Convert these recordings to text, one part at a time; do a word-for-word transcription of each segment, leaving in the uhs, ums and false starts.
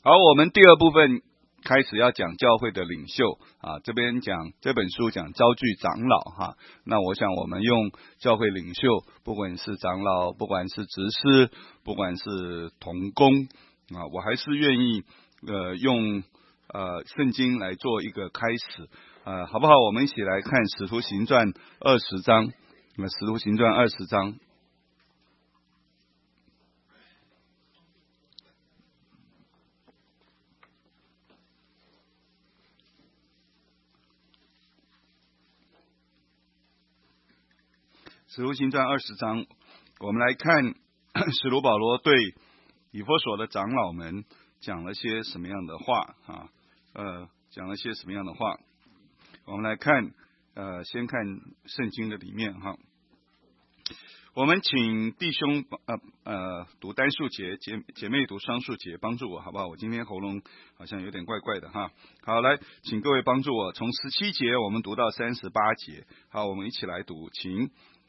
好，我们第二部分开始要讲教会的领袖啊，这边讲这本书讲招聚长老哈。那我想我们用教会领袖，不管是长老，不管是执事，不管是同工啊，我还是愿意呃用呃圣经来做一个开始，呃好不好？我们一起来看使徒行传二十章，那使徒行传二十章。使徒行传二十章，我们来看使徒保罗对以弗所的长老们讲了些什么样的话啊？呃，讲了些什么样的话？我们来看，呃，先看圣经的里面哈。我们请弟兄呃呃读单数节，姐姐妹读双数节，帮助我好不好？我今天喉咙好像有点怪怪的哈。好，来，请各位帮助我，从十七节我们读到三十八节。好，我们一起来读，请。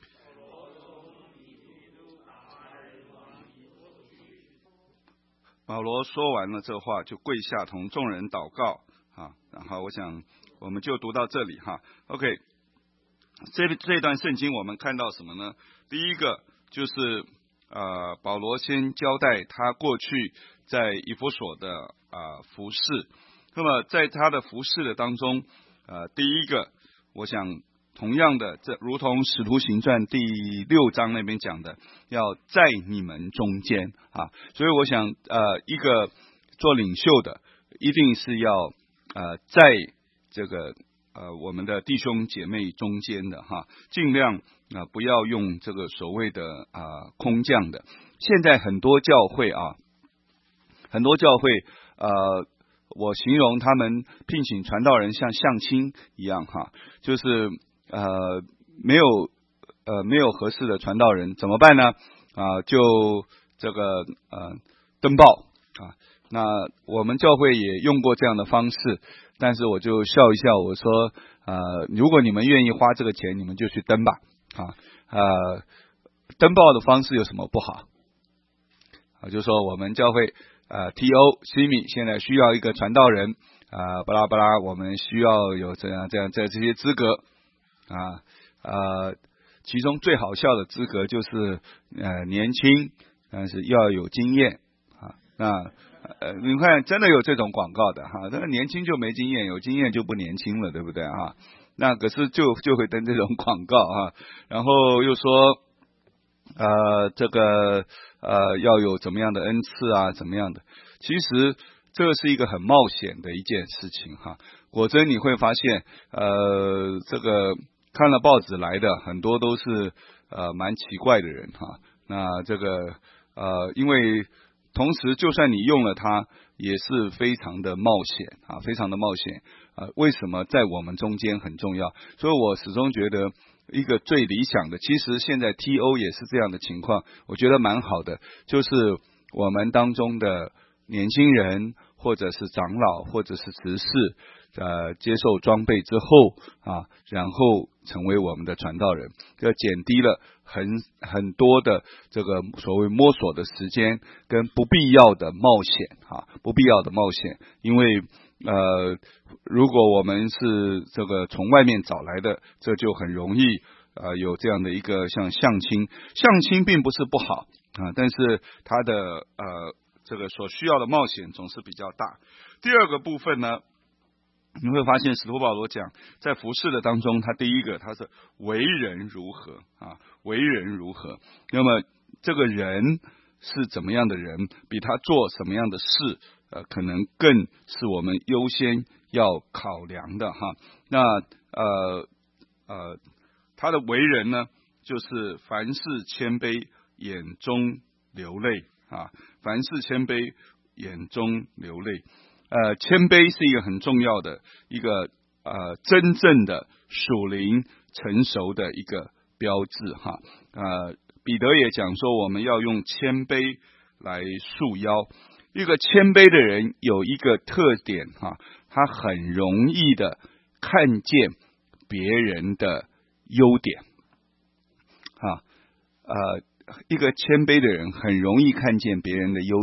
保罗说完了这话，就跪下同众人祷告啊。然后我想我们就读到这里哈。OK， 这这段圣经我们看到什么呢？第一个就是呃，保罗先交代他过去在以弗所的啊、呃、服事。那么在他的服事的当中，呃，第一个，我想同样的，这如同使徒行传第六章那边讲的，要在你们中间啊，所以我想呃，一个做领袖的一定是要呃在这个呃我们的弟兄姐妹中间的哈，尽量啊、呃、不要用这个所谓的啊、呃、空降的。现在很多教会啊，很多教会呃。我形容他们聘请传道人像相亲一样哈，就是呃没有呃没有合适的传道人怎么办呢？啊，就这个呃登报啊。那我们教会也用过这样的方式，但是我就笑一笑，我说呃如果你们愿意花这个钱，你们就去登吧啊。呃登报的方式有什么不好啊？就是说我们教会。呃 ，T O C M I 现在需要一个传道人啊、呃，巴拉巴拉，我们需要有这样这样这这些资格啊呃，其中最好笑的资格就是呃年轻，但是要有经验啊。那呃，你看真的有这种广告的哈，那年轻就没经验，有经验就不年轻了，对不对啊？那可是就就会登这种广告啊，然后又说呃这个。呃，要有怎么样的恩赐啊，怎么样的？其实这个是一个很冒险的一件事情哈。果真你会发现，呃，这个看了报纸来的很多都是呃蛮奇怪的人哈。那这个呃，因为同时就算你用了它，也是非常的冒险啊，非常的冒险啊。为什么在我们中间很重要？所以我始终觉得。一个最理想的，其实现在 T O 也是这样的情况，我觉得蛮好的，就是我们当中的年轻人，或者是长老，或者是执事，呃，接受装备之后啊，然后成为我们的传道人，这减低了很很多的这个所谓摸索的时间跟不必要的冒险啊，不必要的冒险，因为呃。如果我们是这个从外面找来的，这就很容易呃有这样的一个像相亲，相亲并不是不好啊，但是它的呃这个所需要的冒险总是比较大。第二个部分呢，你会发现使徒保罗讲在服事的当中，他第一个他是为人如何啊，为人如何，那么这个人是怎么样的人，比他做什么样的事，呃，可能更是我们优先要考量的哈。那呃呃，他的为人呢，就是凡事谦卑，眼中流泪啊，凡事谦卑，眼中流泪。呃，谦卑是一个很重要的一个呃真正的属灵成熟的一个标志哈。呃，彼得也讲说，我们要用谦卑来束腰。一个谦卑的人有一个特点哈，他很容易的看见别人的优点啊，呃，一个谦卑的人很容易看见别人的优点，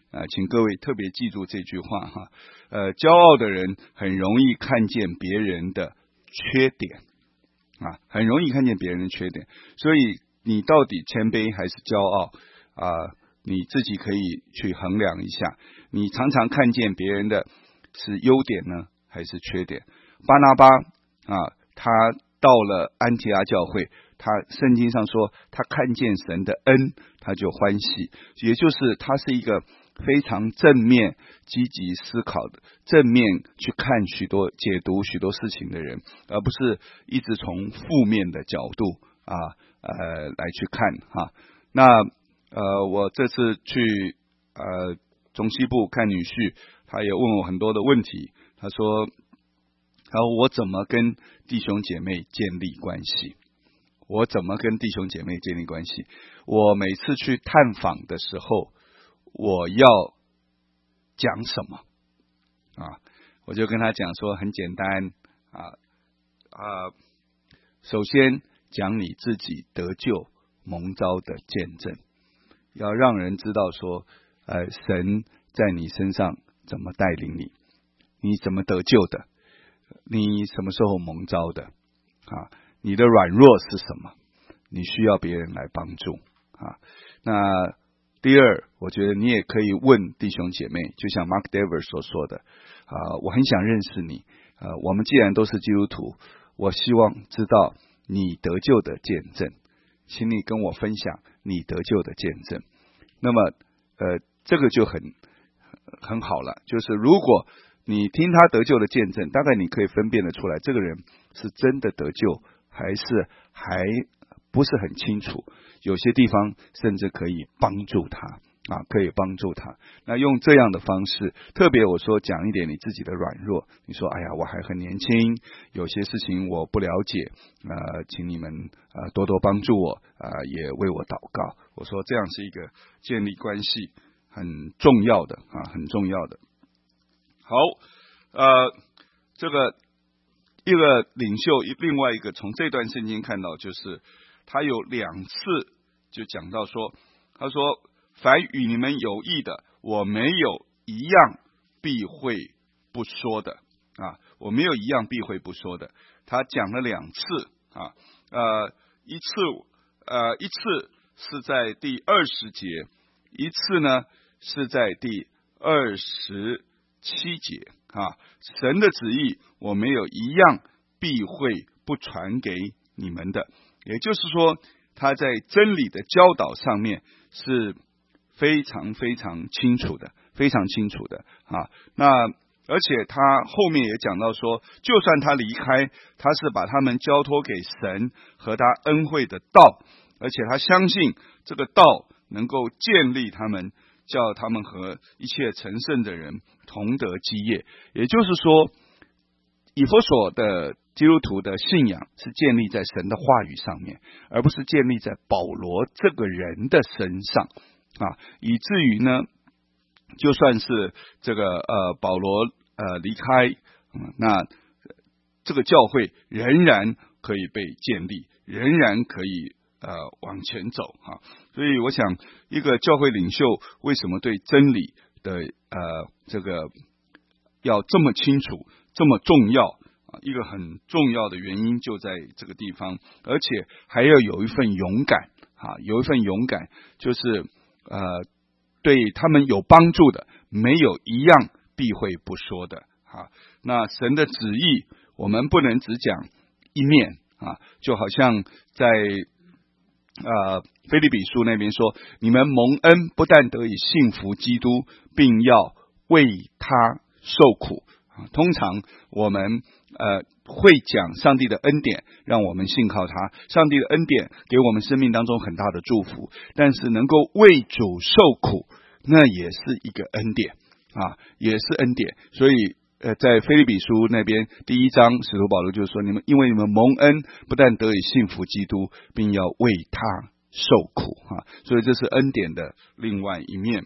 啊，请各位特别记住这句话哈。呃，骄傲的人很容易看见别人的缺点啊，很容易看见别人的缺点。所以你到底谦卑还是骄傲啊？你自己可以去衡量一下。你常常看见别人的是优点呢，还是缺点？巴拿巴啊，他到了安提阿教会，他圣经上说他看见神的恩，他就欢喜，也就是他是一个非常正面积极思考的，正面去看许多解读许多事情的人，而不是一直从负面的角度啊呃来去看哈。那呃我这次去呃中西部看女婿，他也问我很多的问题，他说然后我怎么跟弟兄姐妹建立关系？我怎么跟弟兄姐妹建立关系？我每次去探访的时候，我要讲什么啊？我就跟他讲说，很简单啊啊，首先讲你自己得救蒙召的见证，要让人知道说，呃，神在你身上怎么带领你，你怎么得救的，你什么时候蒙召的啊？你的软弱是什么？你需要别人来帮助啊。那第二，我觉得你也可以问弟兄姐妹，就像 Mark Dever 所说的啊，我很想认识你啊。我们既然都是基督徒，我希望知道你得救的见证，请你跟我分享你得救的见证。那么呃，这个就很很好了，就是如果你听他得救的见证，大概你可以分辨得出来，这个人是真的得救，还是还不是很清楚。有些地方甚至可以帮助他啊，可以帮助他。那用这样的方式，特别我说讲一点你自己的软弱，你说哎呀，我还很年轻，有些事情我不了解，呃，请你们呃多多帮助我，呃，也为我祷告。我说这样是一个建立关系很重要的啊，很重要的。好，呃，这个一个领袖，另外一个从这段圣经看到，就是他有两次就讲到说，他说凡与你们有益的，我没有一样避讳不说的啊，我没有一样避讳不说的。他讲了两次啊，呃，一次呃一次是在第二十节，一次呢是在第二十七节啊。神的旨意我没有一样避讳不传给你们的，也就是说他在真理的教导上面是非常非常清楚的，非常清楚的啊。那而且他后面也讲到说，就算他离开，他是把他们交托给神和他恩惠的道，而且他相信这个道能够建立他们，叫他们和一切成圣的人同得基业。也就是说，以弗所的基督徒的信仰是建立在神的话语上面，而不是建立在保罗这个人的身上啊，以至于呢，就算是这个呃保罗呃离开，嗯，那这个教会仍然可以被建立，仍然可以呃往前走啊。所以我想，一个教会领袖为什么对真理的呃这个要这么清楚，这么重要啊？一个很重要的原因就在这个地方，而且还要有一份勇敢啊，有一份勇敢，就是呃对他们有帮助的，没有一样避讳不说的啊。那神的旨意，我们不能只讲一面啊，就好像在呃腓立比书那边说，你们蒙恩不但得以信服基督，并要为他受苦。通常我们呃会讲上帝的恩典，让我们信靠他，上帝的恩典给我们生命当中很大的祝福，但是能够为主受苦，那也是一个恩典啊，也是恩典。所以呃，在腓立比书那边第一章，使徒保罗就说，你们因为你们蒙恩不但得以信服基督，并要为他受苦啊，所以这是恩典的另外一面。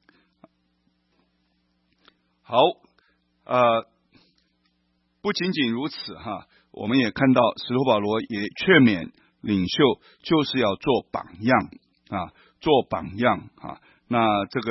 好，呃，不仅仅如此哈，我们也看到使徒保罗也劝勉领袖，就是要做榜样啊，做榜样啊。那这个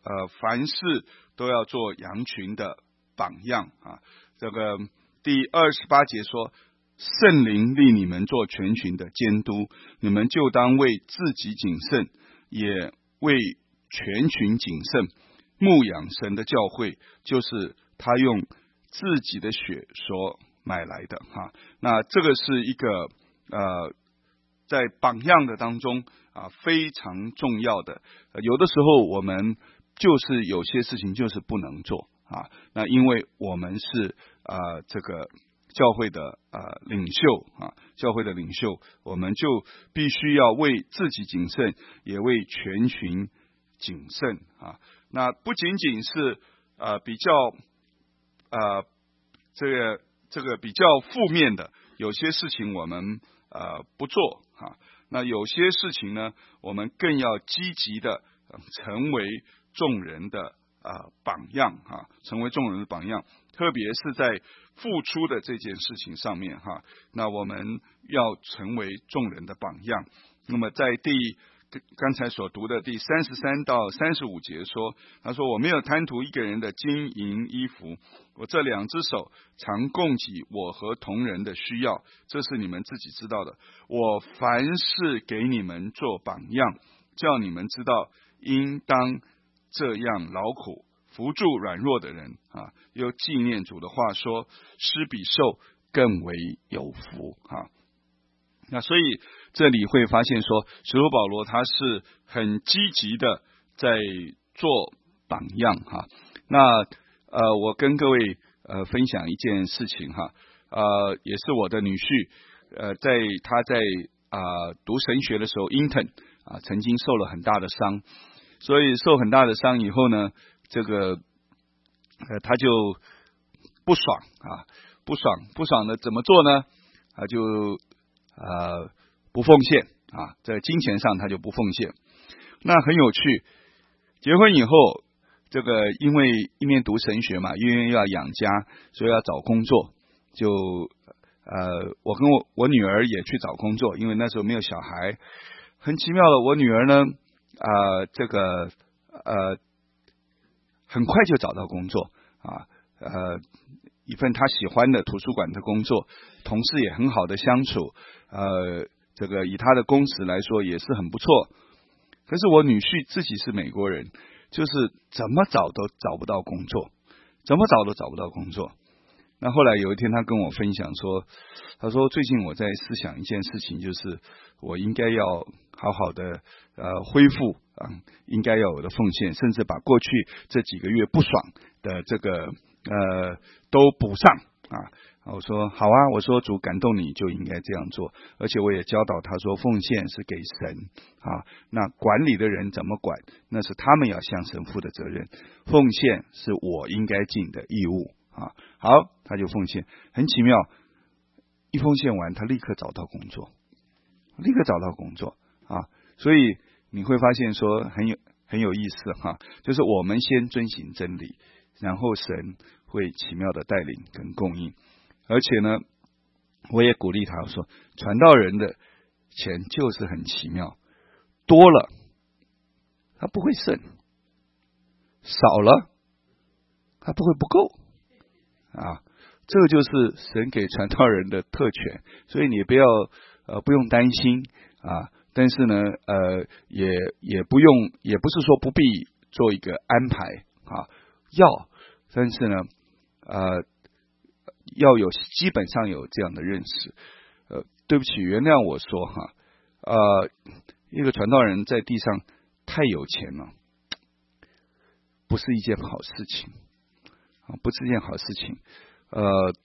呃，凡事都要做羊群的榜样啊。这个第二十八节说，圣灵立你们做全群的监督，你们就当为自己谨慎，也为全群谨慎，牧养神的教会，就是他用自己的血所买来的哈。那这个是一个呃，在榜样的当中啊非常重要的。呃、有的时候我们就是有些事情就是不能做啊，那因为我们是呃这个教会的呃领袖啊，教会的领袖，我们就必须要为自己谨慎，也为全群谨慎啊。那不仅仅是呃比较呃这个这个比较负面的，有些事情我们呃不做啊，那有些事情呢，我们更要积极的、呃、成为众人的呃榜样啊，成为众人的榜样，特别是在付出的这件事情上面哈，那我们要成为众人的榜样。那么在第刚才所读的第三十三到三十五节说，他说我没有贪图一个人的金银衣服，我这两只手常供给我和同人的需要，这是你们自己知道的。我凡事给你们做榜样，叫你们知道应当这样劳苦，扶助软弱的人啊，又纪念主的话说，施比受更为有福啊。那所以这里会发现说，使徒保罗他是很积极的在做榜样哈。那呃，我跟各位呃分享一件事情哈，呃，也是我的女婿呃，在他在啊、呃、读神学的时候 ，intern 啊、呃，曾经受了很大的伤，所以受很大的伤以后呢，这个呃他就不爽啊，不爽不爽的怎么做呢？他就呃，不奉献啊，在金钱上他就不奉献。那很有趣，结婚以后，这个因为一面读神学嘛，因为要养家，所以要找工作。就呃，我跟我我女儿也去找工作，因为那时候没有小孩。很奇妙的，我女儿呢，呃，这个呃，很快就找到工作啊，呃。一份他喜欢的图书馆的工作，同事也很好的相处，呃，这个以他的工时来说也是很不错。可是我女婿自己是美国人，就是怎么找都找不到工作，怎么找都找不到工作。那后来有一天他跟我分享说，他说最近我在思想一件事情，就是我应该要好好的呃恢复啊、嗯，应该要有的奉献，甚至把过去这几个月不爽的这个呃都补上啊。我说好啊，我说主感动你就应该这样做，而且我也教导他说奉献是给神啊，那管理的人怎么管，那是他们要向神负的责任，奉献是我应该尽的义务啊。好，他就奉献，很奇妙，一奉献完他立刻找到工作，立刻找到工作啊。所以你会发现说很有很有意思哈，就是我们先遵行真理，然后神会奇妙的带领跟供应。而且呢，我也鼓励他说，传道人的钱就是很奇妙，多了他不会剩，少了他不会不够啊。这个就是神给传道人的特权，所以你不要呃不用担心啊。但是呢，呃，也也不用，也不是说不必做一个安排啊，要，但是呢，呃。要有基本上有这样的认识，呃，对不起，原谅我说哈，呃，一个传道人在地上太有钱了，不是一件好事情啊，不是一件好事情。呃，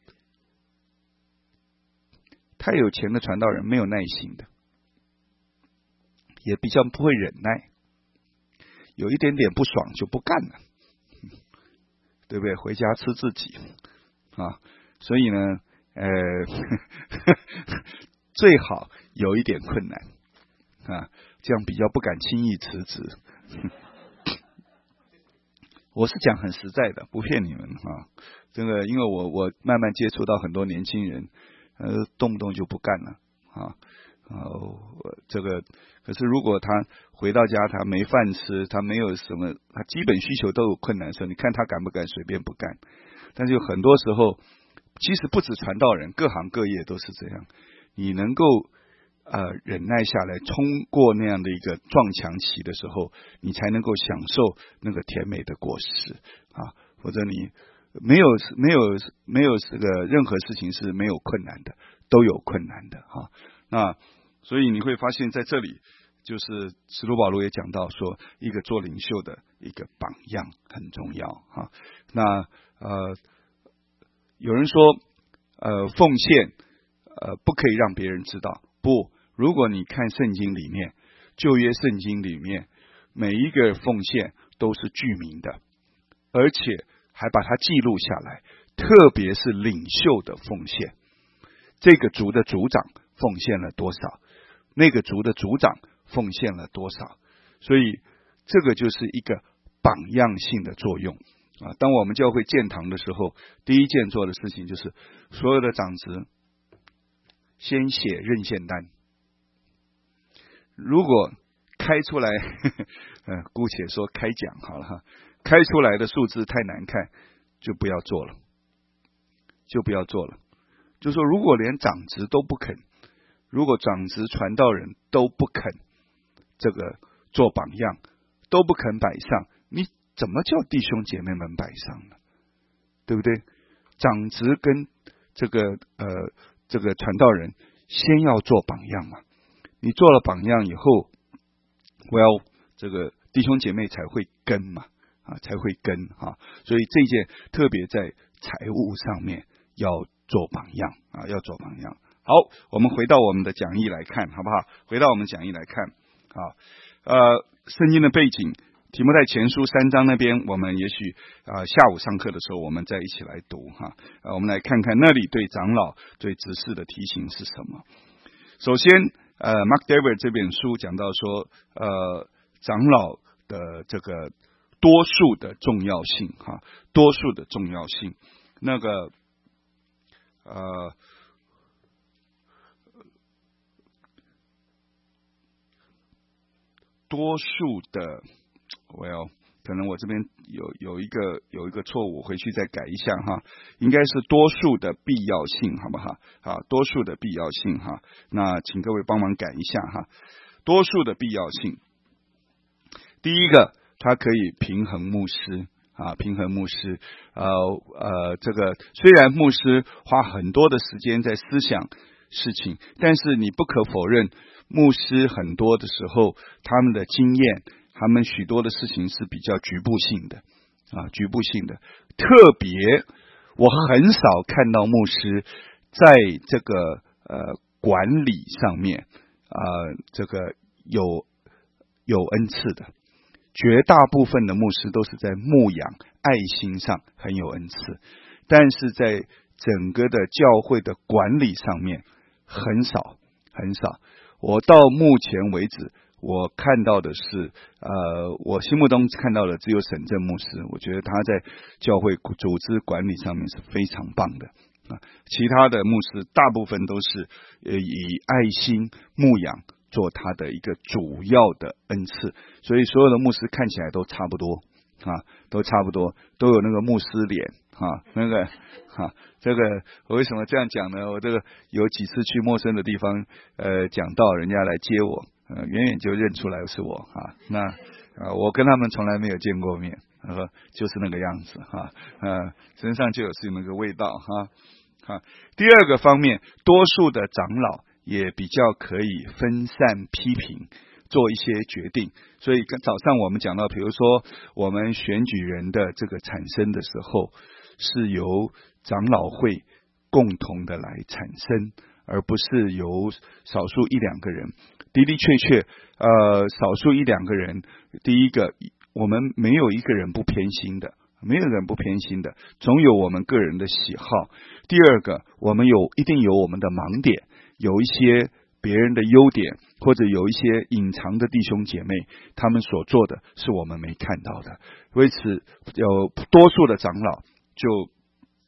太有钱的传道人没有耐心的，也比较不会忍耐，有一点点不爽就不干了，对不对？回家吃自己。啊，所以呢，呃，最好有一点困难啊，这样比较不敢轻易辞职。我是讲很实在的，不骗你们啊。这个，因为我我慢慢接触到很多年轻人，呃，动不动就不干了啊哦，这个可是如果他回到家，他没饭吃，他没有什么，他基本需求都有困难的时候，你看他敢不敢随便不干？但是有很多时候，其实不止传道人，各行各业都是这样。你能够呃忍耐下来，冲过那样的一个撞墙期的时候，你才能够享受那个甜美的果实啊！否则你没有没有没有这个任何事情是没有困难的，都有困难的哈、啊。那所以你会发现在这里，就是使徒保罗也讲到说，一个做领袖的一个榜样很重要哈、啊。那呃，有人说呃奉献呃不可以让别人知道，不，如果你看圣经里面，旧约圣经里面每一个奉献都是具名的，而且还把它记录下来，特别是领袖的奉献，这个族的族长奉献了多少，那个族的族长奉献了多少，所以这个就是一个榜样性的作用啊。当我们教会建堂的时候，第一件做的事情就是所有的长职先写认献单，如果开出来呵呵、呃、姑且说开奖好了哈，开出来的数字太难看，就不要做了，就不要做了。就说如果连长职都不肯，如果长职传道人都不肯这个做榜样，都不肯摆上，你怎么叫弟兄姐妹们摆上呢？对不对？长职跟这个呃这个传道人先要做榜样嘛，你做了榜样以后，我要这个弟兄姐妹才会跟嘛啊，才会跟啊，所以这件特别在财务上面要做榜样啊，要做榜样。好，我们回到我们的讲义来看，好不好？回到我们讲义来看，好，呃，圣经的背景，提摩太前书三章那边，我们也许啊、呃、下午上课的时候，我们再一起来读哈。呃，我们来看看那里对长老、对执事的提醒是什么。首先，呃 ，Mark Dever 这本书讲到说，呃，长老的这个多数的重要性哈，多数的重要性，那个呃。多数的，我要可能我这边有有一个有一个错误，回去再改一下哈，应该是多数的必要性，好不好？啊，多数的必要性哈，那请各位帮忙改一下哈，多数的必要性。第一个，它可以平衡牧师啊，平衡牧师，呃呃，这个虽然牧师花很多的时间在思想事情，但是你不可否认。牧师很多的时候，他们的经验，他们许多的事情是比较局部性的啊，局部性的。特别，我很少看到牧师在这个呃管理上面啊、呃，这个有有恩赐的。绝大部分的牧师都是在牧养、爱心上很有恩赐，但是在整个的教会的管理上面很少很少。我到目前为止，我看到的是，呃，我心目中看到的只有沈正牧师，我觉得他在教会组织管理上面是非常棒的啊。其他的牧师大部分都是呃以爱心牧养做他的一个主要的恩赐，所以所有的牧师看起来都差不多啊，都差不多，都有那个牧师脸啊，那个哈。这个我为什么这样讲呢？我这个有几次去陌生的地方，呃，讲道，人家来接我，呃，远远就认出来是我啊。那啊、呃，我跟他们从来没有见过面，呃，就是那个样子哈，呃，身上就有是那个味道哈。哈，第二个方面，多数的长老也比较可以分散批评，做一些决定。所以早上我们讲到，比如说我们选举人的这个产生的时候，是由长老会共同的来产生，而不是由少数一两个人。的的确确，呃，少数一两个人，第一个，我们没有一个人不偏心的，没有人不偏心的，总有我们个人的喜好。第二个，我们有一定有我们的盲点，有一些别人的优点，或者有一些隐藏的弟兄姐妹，他们所做的是我们没看到的。为此，有多数的长老就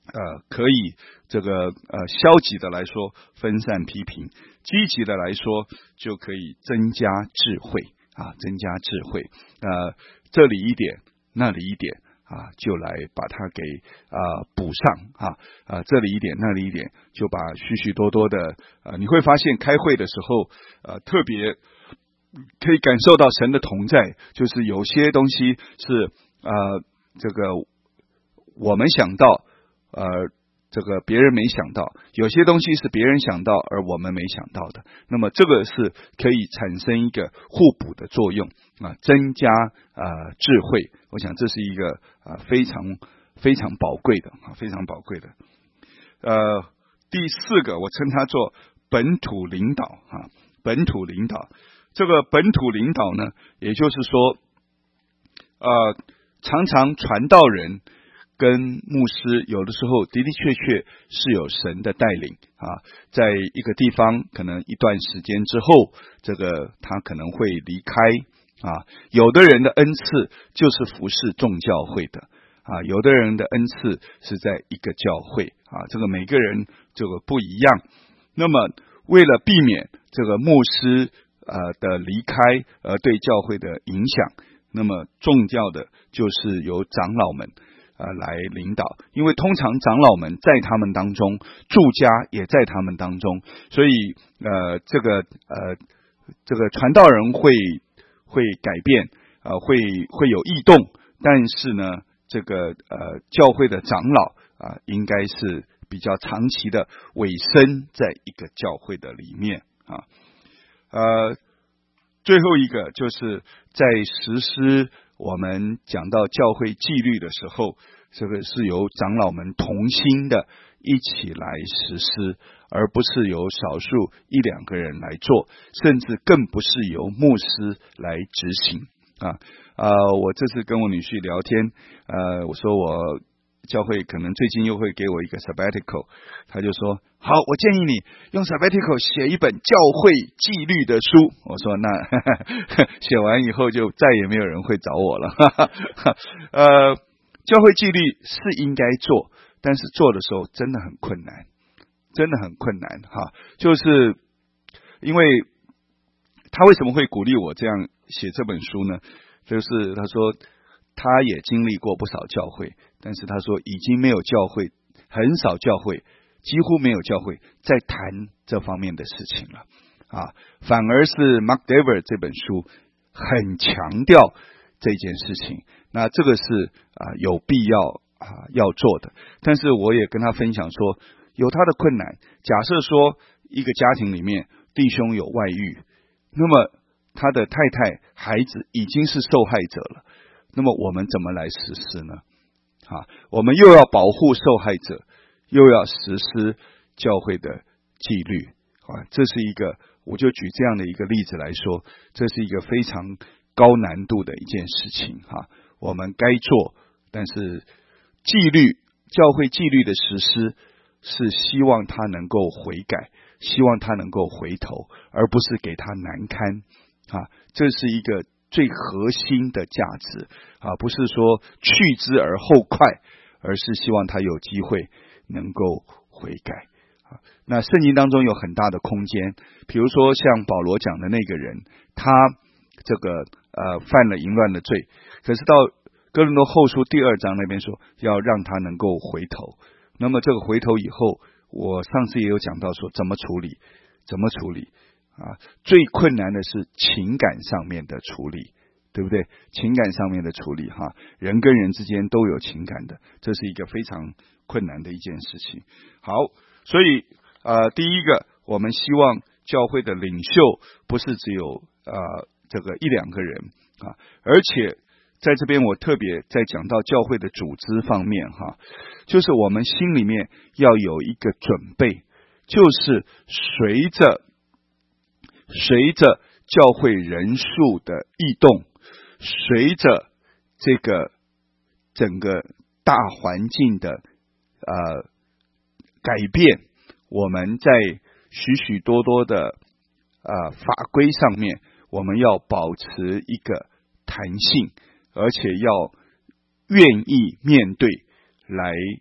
呃可以这个呃消极的来说分散批评，积极的来说就可以增加智慧啊，增加智慧。呃，这里一点，那里一点。啊，就来把它给啊、呃、补上啊啊，这里一点那里一点，就把许许多多的呃，你会发现开会的时候呃，特别可以感受到神的同在，就是有些东西是呃这个我们想到呃这个别人没想到，有些东西是别人想到而我们没想到的，那么这个是可以产生一个互补的作用啊，增加呃智慧，我想这是一个啊、呃、非常非常宝贵的啊非常宝贵的。呃，第四个我称它做本土领导啊，本土领导。这个本土领导呢，也就是说，呃，常常传道人跟牧师有的时候的的确确是有神的带领啊，在一个地方可能一段时间之后，这个他可能会离开啊。有的人的恩赐就是服侍众教会的啊，有的人的恩赐是在一个教会啊，这个每个人这个不一样。那么为了避免这个牧师呃的离开而对教会的影响，那么重教的就是由长老们呃来领导，因为通常长老们在他们当中，住家也在他们当中，所以呃这个呃这个传道人会会改变呃会会有异动，但是呢这个呃教会的长老啊、呃、应该是比较长期的委身在一个教会的里面啊。呃，最后一个就是在实施我们讲到教会纪律的时候，这个是由长老们同心的一起来实施，而不是由少数一两个人来做，甚至更不是由牧师来执行啊。呃，我这次跟我女婿聊天，呃，我说我教会可能最近又会给我一个 sabbatical， 他就说好，我建议你用 sabbatical 写一本教会纪律的书。我说那呵呵写完以后就再也没有人会找我了。呵呵呃，教会纪律是应该做，但是做的时候真的很困难，真的很困难哈。就是因为他为什么会鼓励我这样写这本书呢？就是他说他也经历过不少教会，但是他说已经没有教会，很少教会，几乎没有教会在谈这方面的事情了啊，反而是 Mark Dever 这本书很强调这件事情，那这个是啊有必要啊要做的。但是我也跟他分享说，有他的困难。假设说一个家庭里面弟兄有外遇，那么他的太太孩子已经是受害者了，那么我们怎么来实施呢？啊，我们又要保护受害者，又要实施教会的纪律啊，这是一个，我就举这样的一个例子来说，这是一个非常高难度的一件事情哈。我们该做，但是纪律，教会纪律的实施是希望他能够悔改，希望他能够回头，而不是给他难堪啊，这是一个最核心的价值啊，不是说去之而后快，而是希望他有机会能够悔改啊。那圣经当中有很大的空间，比如说像保罗讲的那个人，他这个呃犯了淫乱的罪，可是到哥林多后书第二章那边说要让他能够回头，那么这个回头以后，我上次也有讲到说怎么处理，怎么处理啊？最困难的是情感上面的处理，对不对？情感上面的处理哈，人跟人之间都有情感的，这是一个非常困难的一件事情。好，所以呃，第一个，我们希望教会的领袖不是只有呃这个一两个人啊，而且在这边我特别在讲到教会的组织方面哈，就是我们心里面要有一个准备，就是随着随着教会人数的异动，随着这个整个大环境的呃改变，我们在许许多多的呃法规上面，我们要保持一个弹性，而且要愿意面对来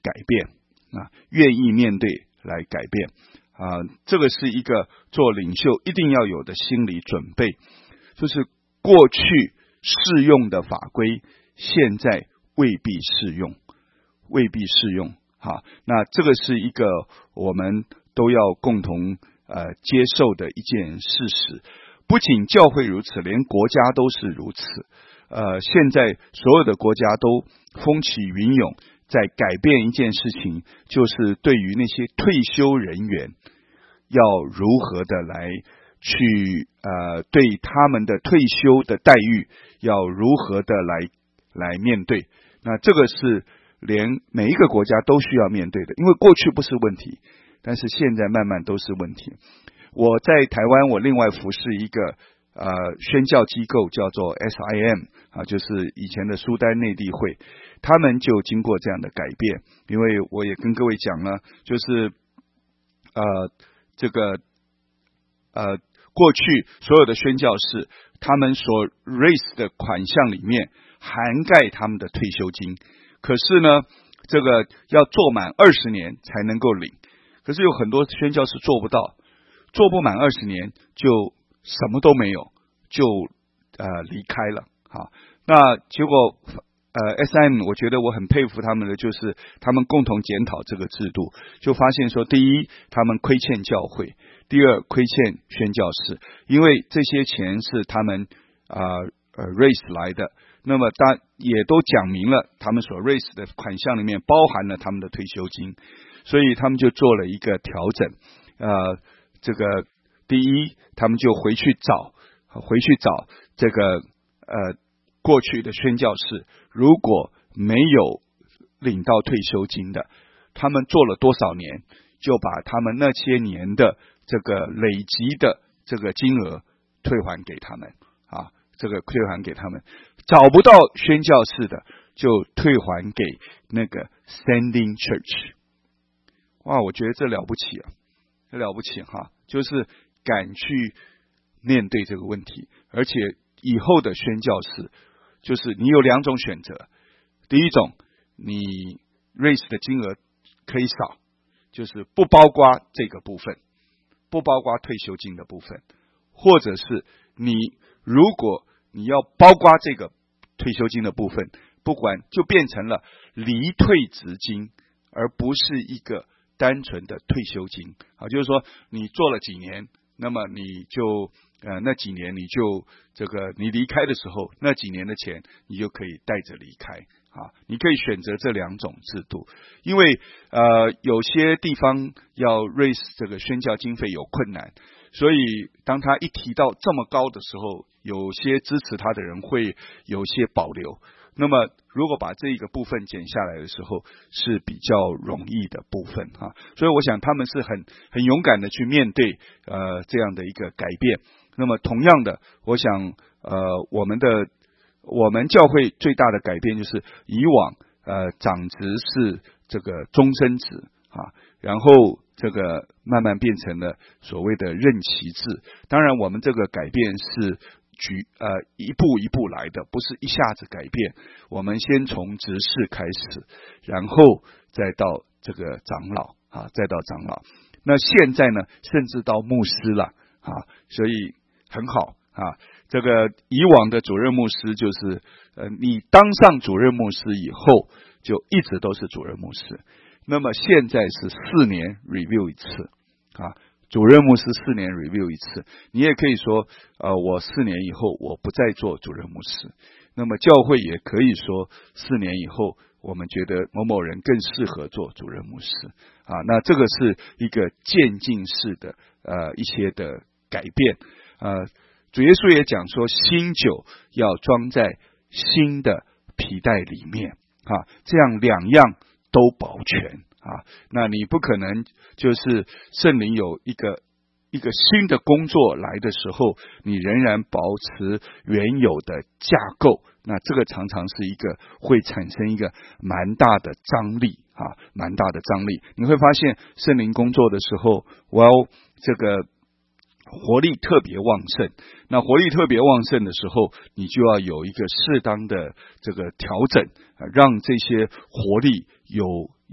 改变啊，愿意面对来改变啊，这个是一个做领袖一定要有的心理准备，就是过去适用的法规现在未必适用，未必适用。好，那这个是一个我们都要共同呃接受的一件事实。不仅教会如此，连国家都是如此。呃，现在所有的国家都风起云涌，在改变一件事情，就是对于那些退休人员要如何的来去呃对他们的退休的待遇要如何的来来面对。那这个是连每一个国家都需要面对的，因为过去不是问题，但是现在慢慢都是问题。我在台湾，我另外服侍一个呃宣教机构，叫做 S I M 啊，就是以前的苏丹内地会，他们就经过这样的改变。因为我也跟各位讲了，就是呃这个呃过去所有的宣教士，他们所 raise 的款项里面涵盖他们的退休金，可是呢，这个要做满二十年才能够领，可是有很多宣教士做不到。做不满二十年就什么都没有，就呃离开了。好，那结果呃 S I M 我觉得我很佩服他们的，就是他们共同检讨这个制度，就发现说，第一，他们亏欠教会；第二，亏欠宣教士，因为这些钱是他们啊 呃, 呃 raise 来的，那么当也都讲明了，他们所 raise 的款项里面包含了他们的退休金，所以他们就做了一个调整。呃这个第一，他们就回去找，回去找这个呃过去的宣教士，如果没有领到退休金的，他们做了多少年，就把他们那些年的这个累积的这个金额退还给他们啊，这个退还给他们。找不到宣教士的，就退还给那个 Sending Church。哇，我觉得这了不起啊！了不起哈，就是敢去面对这个问题，而且以后的宣教士，就是你有两种选择，第一种，你 raise 的金额可以少，就是不包括这个部分，不包括退休金的部分，或者是你如果你要包括这个退休金的部分，不管就变成了离退职金，而不是一个单纯的退休金啊，就是说你做了几年，那么你就呃那几年你就这个你离开的时候，那几年的钱你就可以带着离开啊。你可以选择这两种制度，因为呃有些地方要 raise 这个宣教经费有困难，所以当他一提到这么高的时候，有些支持他的人会有些保留。那么如果把这一个部分减下来的时候，是比较容易的部分哈，所以我想他们是很很勇敢的去面对呃这样的一个改变。那么同样的，我想呃我们的我们教会最大的改变就是以往呃长职是这个终身职啊，然后这个慢慢变成了所谓的任期制。当然我们这个改变是举呃一步一步来的，不是一下子改变。我们先从执事开始，然后再到这个长老啊，再到长老。那现在呢，甚至到牧师了啊，所以很好啊。这个以往的主任牧师就是呃，你当上主任牧师以后，就一直都是主任牧师。那么现在是四年 review 一次啊。主任牧师四年 review 一次，你也可以说，呃，我四年以后我不再做主任牧师。那么教会也可以说，四年以后我们觉得某某人更适合做主任牧师啊。那这个是一个渐进式的呃一些的改变。呃，主耶稣也讲说，新酒要装在新的皮带里面啊，这样两样都保全。啊，那你不可能就是圣灵有一个一个新的工作来的时候，你仍然保持原有的架构，那这个常常是一个会产生一个蛮大的张力啊，蛮大的张力。你会发现圣灵工作的时候，哇，这个活力特别旺盛。那活力特别旺盛的时候，你就要有一个适当的这个调整，让这些活力有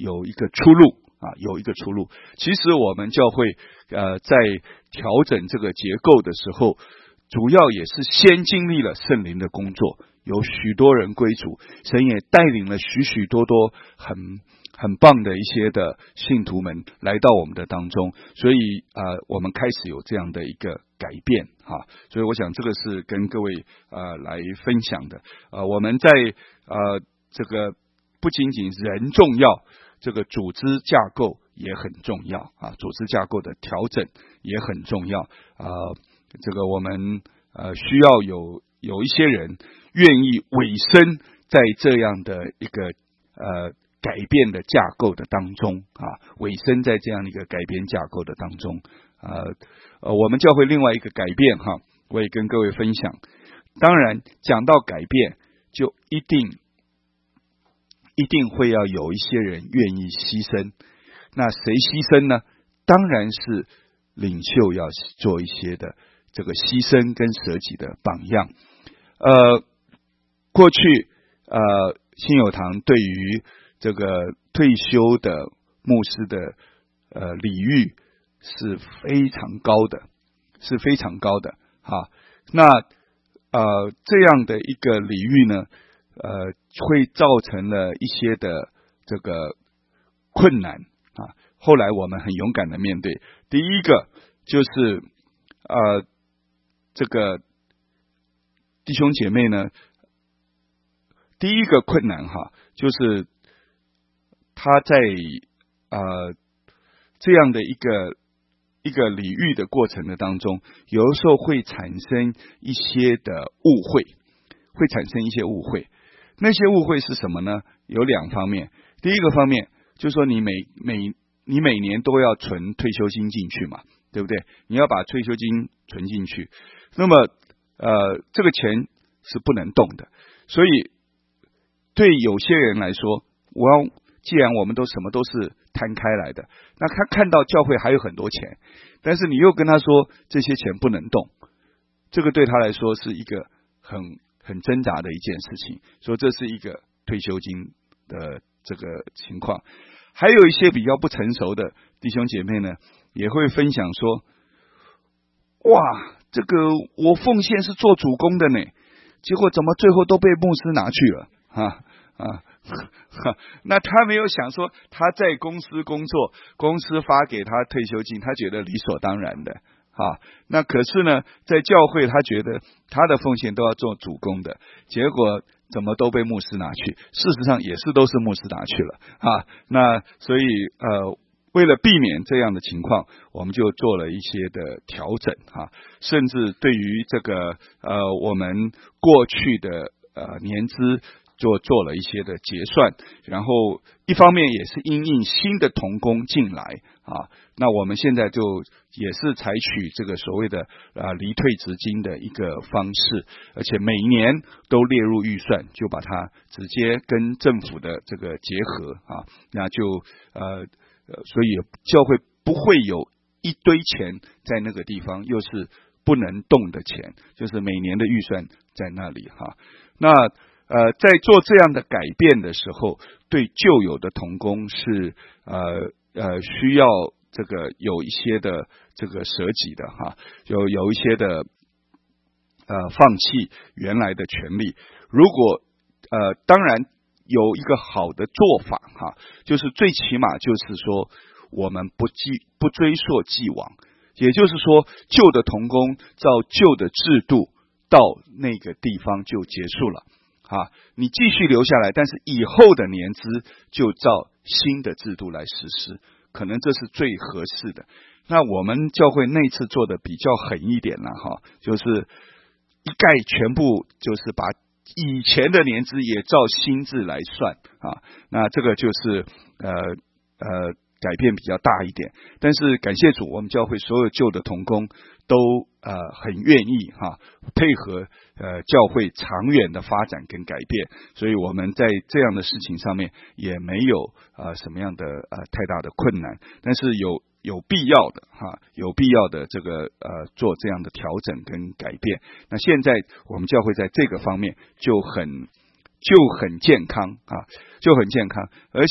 有一个出路啊，有一个出路。其实我们教会呃在调整这个结构的时候，主要也是先经历了圣灵的工作，有许多人归主，神也带领了许许多多很很棒的一些的信徒们来到我们的当中，所以呃我们开始有这样的一个改变哈，所以我想这个是跟各位呃来分享的。呃我们在呃这个不仅仅人重要，这个组织架构也很重要啊，组织架构的调整也很重要啊。呃这个我们呃需要有有一些人愿意委身在这样的一个呃改变的架构的当中啊，委身在这样的一个改变架构的当中啊呃我们教会另外一个改变哈，我也跟各位分享。当然讲到改变，就一定一定会要有一些人愿意牺牲。那谁牺牲呢？当然是领袖要做一些的这个牺牲跟舍己的榜样。呃，过去呃，新友堂对于这个退休的牧师的呃礼遇是非常高的，是非常高的哈。那呃这样的一个礼遇呢，呃会造成了一些的这个困难啊。后来我们很勇敢的面对，第一个就是呃。这个弟兄姐妹呢，第一个困难哈，就是他在呃这样的一个一个礼遇的过程的当中，有的时候会产生一些的误会，会产生一些误会。那些误会是什么呢？有两方面。第一个方面就是说，你每每你每年都要存退休金进去嘛，对不对？你要把退休金存进去。那么呃这个钱是不能动的，所以对有些人来说，我要既然我们都什么都是摊开来的，那他看到教会还有很多钱，但是你又跟他说这些钱不能动，这个对他来说是一个很很挣扎的一件事情，说这是一个退休金的这个情况。还有一些比较不成熟的弟兄姐妹呢，也会分享说，哇，这个我奉献是做主工的呢，结果怎么最后都被牧师拿去了啊啊！那他没有想说他在公司工作，公司发给他退休金，他觉得理所当然的啊。那可是呢，在教会他觉得他的奉献都要做主工的，结果怎么都被牧师拿去？事实上也是都是牧师拿去了啊。那所以呃。为了避免这样的情况，我们就做了一些的调整啊，甚至对于这个呃我们过去的呃年资就做了一些的结算，然后一方面也是因应新的同工进来啊，那我们现在就也是采取这个所谓的啊离退职金的一个方式，而且每年都列入预算，就把它直接跟政府的这个结合啊，那就呃。所以教会不会有一堆钱在那个地方，又是不能动的钱，就是每年的预算在那里哈。那呃，在做这样的改变的时候，对旧有的同工是呃呃需要这个有一些的这个舍己的哈，有有一些的呃放弃原来的权利。如果呃当然。有一个好的做法哈，就是最起码就是说，我们不记不追溯既往，也就是说，旧的同工照旧的制度到那个地方就结束了啊。你继续留下来，但是以后的年资就照新的制度来实施，可能这是最合适的。那我们教会那次做的比较狠一点了哈，就是一概全部就是把。以前的年资也照新制来算啊，那这个就是呃呃改变比较大一点。但是感谢主，我们教会所有旧的同工都呃很愿意哈、啊、配合呃教会长远的发展跟改变，所以我们在这样的事情上面也没有呃什么样的呃太大的困难，但是有。有必要的哈，有必要的这个呃做这样的调整跟改变。那现在我们教会在这个方面就很就很健康啊，就很健康，而且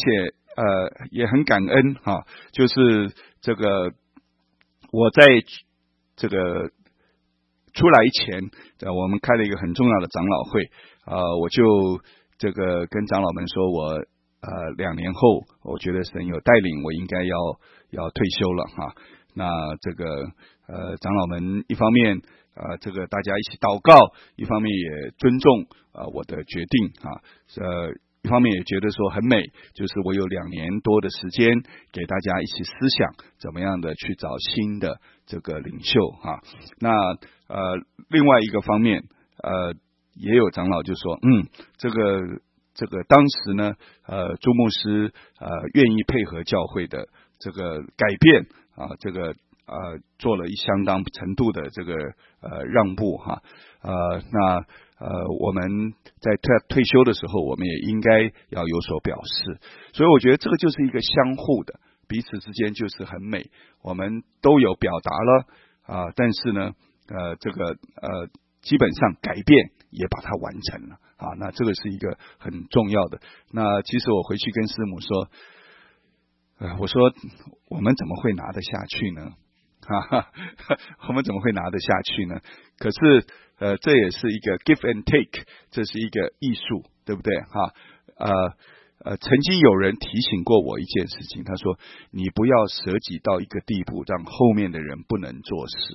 呃也很感恩哈，就是这个我在这个出来前，呃，我们开了一个很重要的长老会，呃，我就这个跟长老们说我呃两年后，我觉得神有带领，我应该要要退休了哈。那这个呃长老们一方面呃这个大家一起祷告，一方面也尊重呃我的决定啊，呃一方面也觉得说很美，就是我有两年多的时间给大家一起思想怎么样的去找新的这个领袖哈。那呃另外一个方面呃也有长老就说嗯这个这个当时呢呃朱牧师呃愿意配合教会的这个改变啊这个呃做了一相当程度的这个呃让步哈呃那呃我们在退退休的时候我们也应该要有所表示，所以我觉得这个就是一个相互的，彼此之间就是很美，我们都有表达了啊、呃、但是呢呃这个呃基本上改变也把它完成了啊，那这个是一个很重要的。那其实我回去跟师母说呃我说我们怎么会拿得下去呢哈哈，我们怎么会拿得下去呢？可是呃，这也是一个 give and take， 这是一个艺术，对不对？哈，呃呃，曾经有人提醒过我一件事情，他说：“你不要舍己到一个地步，让后面的人不能做事。”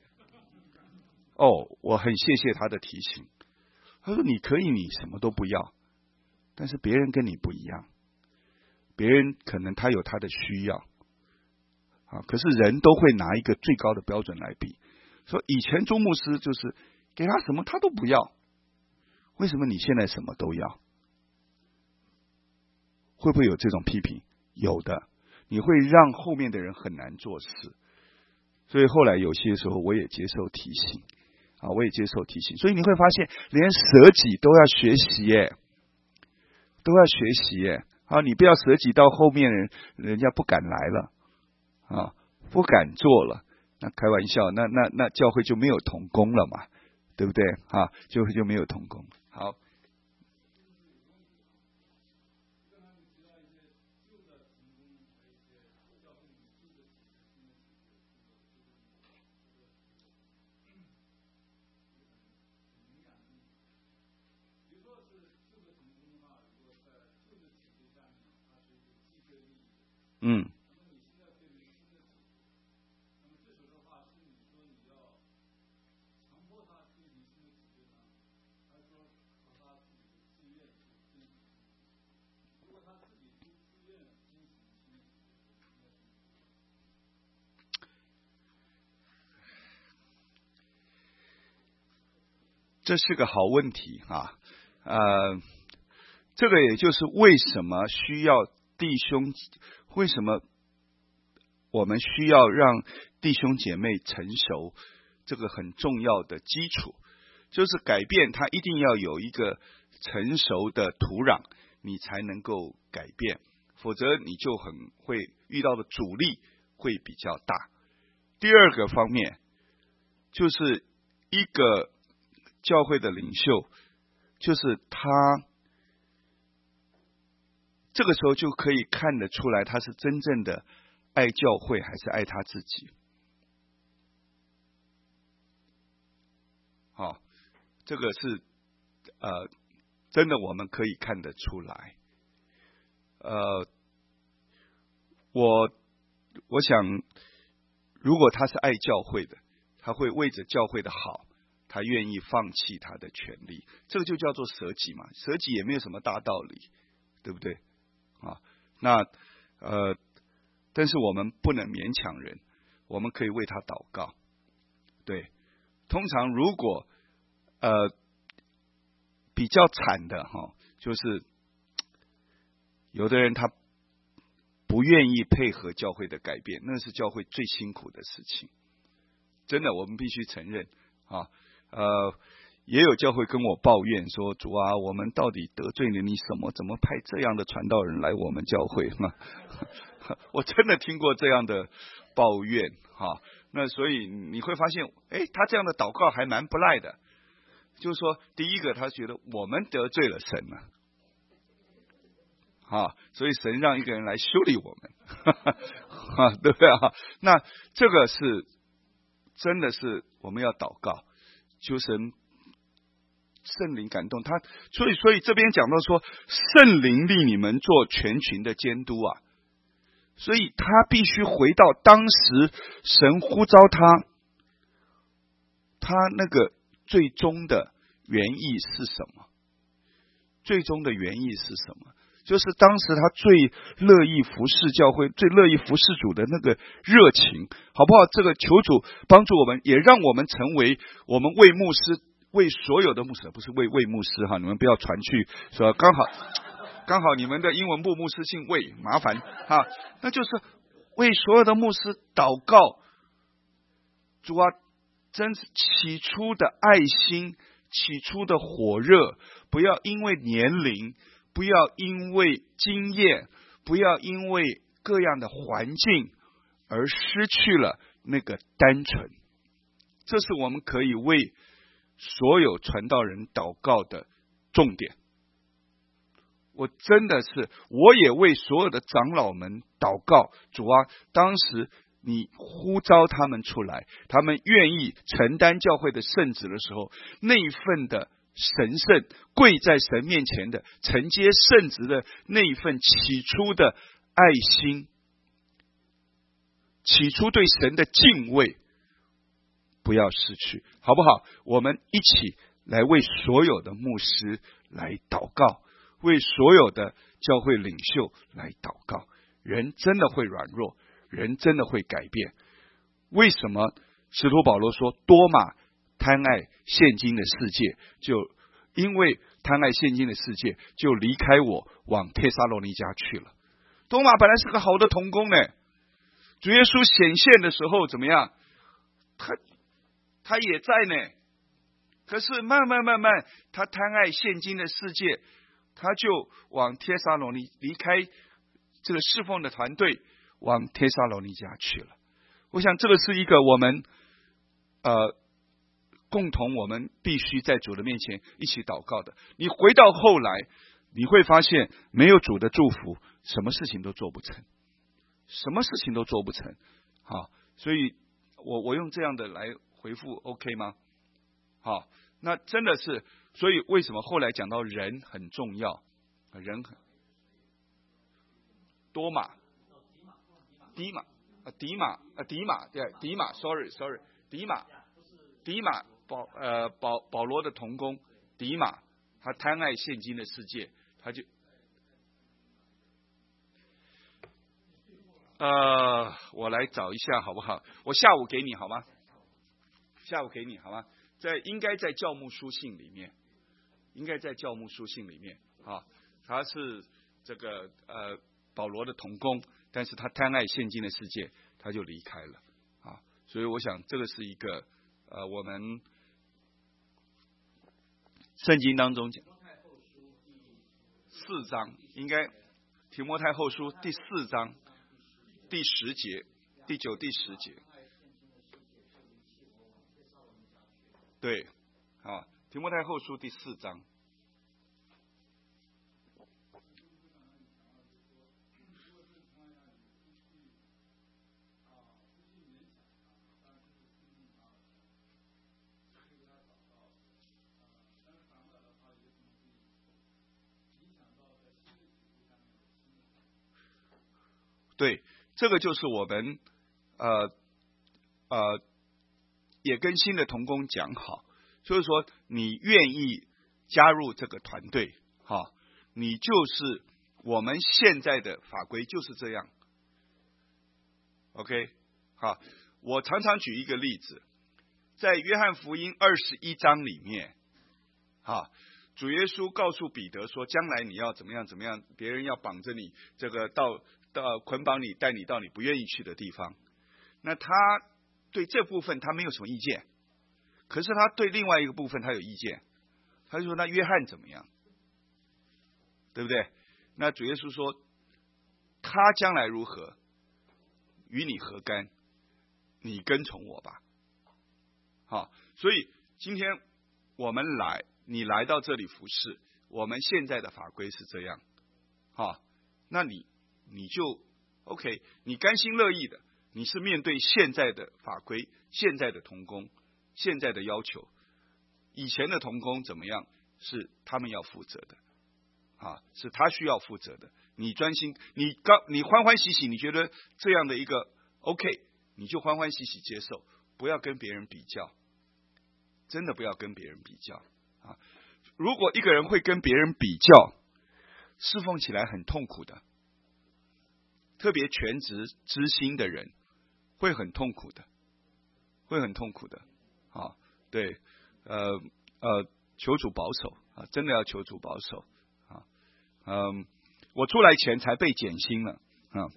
哦，我很谢谢他的提醒。他说：“你可以，你什么都不要，但是别人跟你不一样，别人可能他有他的需要。”啊！可是人都会拿一个最高的标准来比，说以前朱牧师就是给他什么他都不要，为什么你现在什么都要？会不会有这种批评？有的，你会让后面的人很难做事。所以后来有些时候我也接受提醒啊，我也接受提醒。所以你会发现，连舍己都要学习耶，都要学习耶。啊，你不要舍己到后面人人家不敢来了。啊，不敢做了，那开玩笑，那那那教会就没有同工了嘛，对不对？啊，教会就没有同工。好，嗯。这是个好问题啊，呃，这个也就是为什么需要弟兄，为什么我们需要让弟兄姐妹成熟，这个很重要的基础，就是改变它一定要有一个成熟的土壤，你才能够改变，否则你就很会遇到的阻力会比较大。第二个方面就是一个教会的领袖，就是他这个时候就可以看得出来，他是真正的爱教会还是爱他自己。好、哦，这个是呃，真的我们可以看得出来。呃，我我想，如果他是爱教会的，他会为着教会的好，他愿意放弃他的权利，这个就叫做舍己嘛。舍己也没有什么大道理，对不对？啊，那呃，但是我们不能勉强人，我们可以为他祷告。对，通常如果呃比较惨的哈，就是有的人他不愿意配合教会的改变，那是教会最辛苦的事情。真的，我们必须承认啊，呃。也有教会跟我抱怨说，主啊，我们到底得罪了你什么？怎么派这样的传道人来我们教会？我真的听过这样的抱怨哈。那所以你会发现，哎，他这样的祷告还蛮不赖的。就是说，第一个，他觉得我们得罪了神了， 啊，所以神让一个人来修理我们，啊，对不对啊？那这个是真的是我们要祷告，求神圣灵感动他，所以所以这边讲到说，圣灵立你们做全群的监督啊，所以他必须回到当时神呼召他，他那个最终的原意是什么？最终的原意是什么？就是当时他最乐意服侍教会，最乐意服侍主的那个热情，好不好？这个求主帮助我们，也让我们成为我们为牧师，为所有的牧师，不是为为牧师哈，你们不要传去说刚好刚好你们的英文部牧师姓魏，麻烦哈，那就是为所有的牧师祷告，主啊，真是起初的爱心，起初的火热，不要因为年龄，不要因为经验，不要因为各样的环境而失去了那个单纯。这是我们可以为所有传道人祷告的重点。我真的是，我也为所有的长老们祷告，主啊，当时你呼召他们出来，他们愿意承担教会的圣职的时候，那一份的神圣，跪在神面前的承接圣职的那一份起初的爱心，起初对神的敬畏，不要失去，好不好？我们一起来为所有的牧师来祷告，为所有的教会领袖来祷告。人真的会软弱，人真的会改变。为什么使徒保罗说多马贪爱现今的世界，就因为贪爱现今的世界，就离开我往帖撒罗尼迦去了。多马本来是个好的同工呢，主耶稣显现的时候怎么样？他他也在呢，可是慢慢慢慢，他贪爱现今的世界，他就往帖撒罗尼离开这个侍奉的团队，往帖撒罗尼迦去了。我想这个是一个我们呃共同我们必须在主的面前一起祷告的。你回到后来，你会发现没有主的祝福，什么事情都做不成，什么事情都做不成。好，所以我我用这样的来回复 OK 吗？好，那真的是，所以为什么后来讲到人很重要？人很多马，迪马，啊迪马，啊迪马，对，迪马 ，sorry sorry， 迪马，迪马保呃保保罗的同工迪马，他贪爱现今的世界，他就呃我来找一下好不好？我下午给你好吗？下午给你好吗？在应该在教牧书信里面，应该在教牧书信里面啊，他是这个呃保罗的同工，但是他贪爱现今的世界，他就离开了啊。所以我想这个是一个呃我们圣经当中讲四章，应该提摩太后书第四章第十节、第九、第十节。对，啊，提摩太后书第四章。对，这个就是我们呃呃也跟新的同工讲好，就是说你愿意加入这个团队，哈，你就是我们现在的法规就是这样。OK， 好，我常常举一个例子，在约翰福音二十一章里面，哈，主耶稣告诉彼得说，将来你要怎么样怎么样，别人要绑着你，这个到到捆绑你，带你到你不愿意去的地方。那他对这部分他没有什么意见，可是他对另外一个部分他有意见，他就说那约翰怎么样，对不对？那主耶稣说他将来如何，与你何干？你跟从我吧。好，所以今天我们来，你来到这里服侍，我们现在的法规是这样。好， 那你你就 OK， 你甘心乐意的，你是面对现在的法规、现在的同工、现在的要求。以前的同工怎么样？是他们要负责的，啊，是他需要负责的。你专心，你刚你欢欢喜喜，你觉得这样的一个 OK， 你就欢欢喜喜接受，不要跟别人比较，真的不要跟别人比较啊！如果一个人会跟别人比较，侍奉起来很痛苦的，特别全职知心的人会很痛苦的，会很痛苦的啊！对，呃呃，求主保守啊，真的要求主保守啊！嗯，我出来前才被减薪了啊。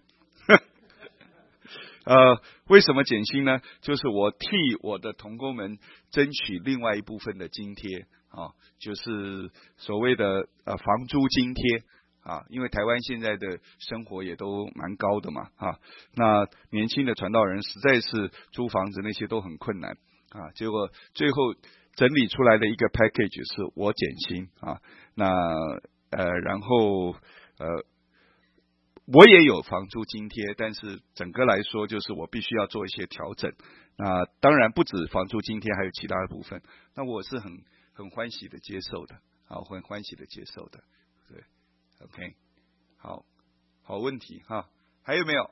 呃，为什么减薪呢？就是我替我的同工们争取另外一部分的津贴啊，就是所谓的呃房租津贴啊，因为台湾现在的生活也都蛮高的嘛啊，那年轻的传道人实在是租房子那些都很困难啊，结果最后整理出来的一个 package 是我减薪啊，那呃然后呃。我也有房租津贴，但是整个来说，就是我必须要做一些调整。那当然不止房租津贴，还有其他的部分。那我是很很欢喜的接受的，好，很欢喜的接受的。对 ，OK， 好，好问题哈，还有没有？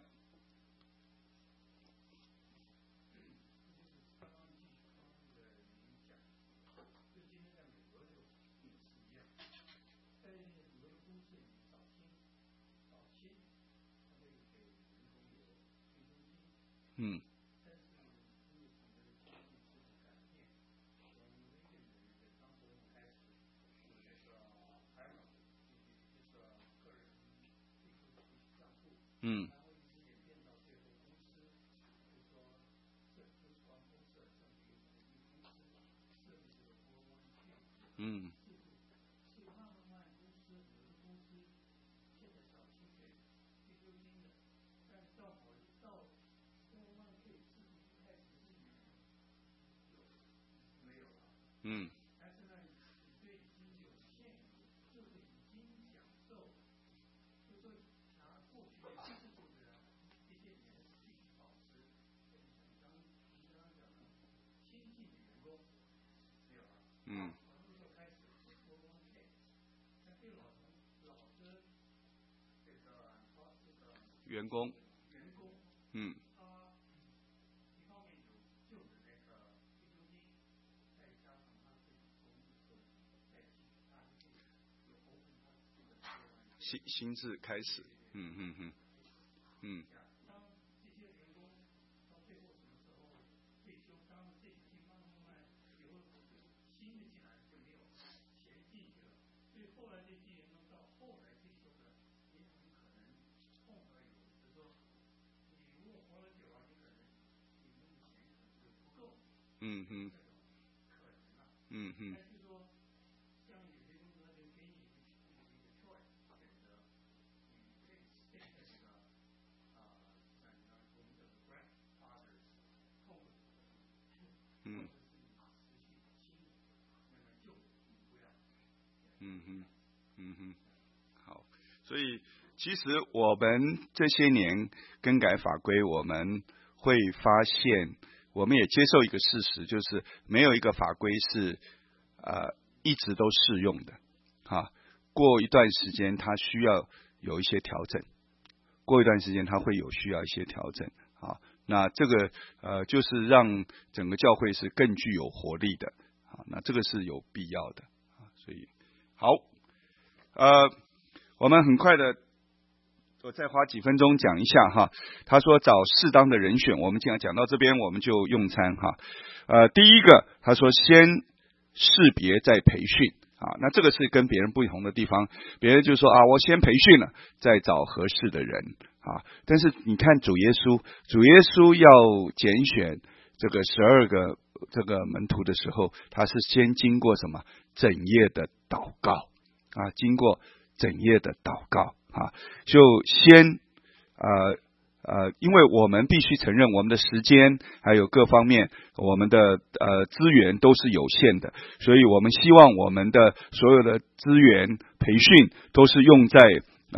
嗯。嗯。嗯。嗯。嗯。员工。嗯。薪薪资开始，嗯嗯嗯嗯。嗯哼，嗯哼，嗯，嗯哼，嗯哼，好，所以其实我们这些年更改法规，我们会发现，我们也接受一个事实，就是没有一个法规是呃一直都适用的啊。过一段时间，它需要有一些调整；过一段时间，它会有需要一些调整啊。那这个呃，就是让整个教会是更具有活力的啊。那这个是有必要的啊。所以好，呃，我们很快的。我再花几分钟讲一下哈，他说找适当的人选，我们既然讲到这边，我们就用餐哈。呃，第一个他说先识别再培训啊，那这个是跟别人不同的地方，别人就说啊，我先培训了，再找合适的人啊。但是你看主耶稣，主耶稣要拣选这个十二个这个门徒的时候，他是先经过什么整夜的祷告啊，经过整夜的祷告。啊，就先呃呃，因为我们必须承认，我们的时间还有各方面，我们的呃资源都是有限的，所以我们希望我们的所有的资源培训都是用在呃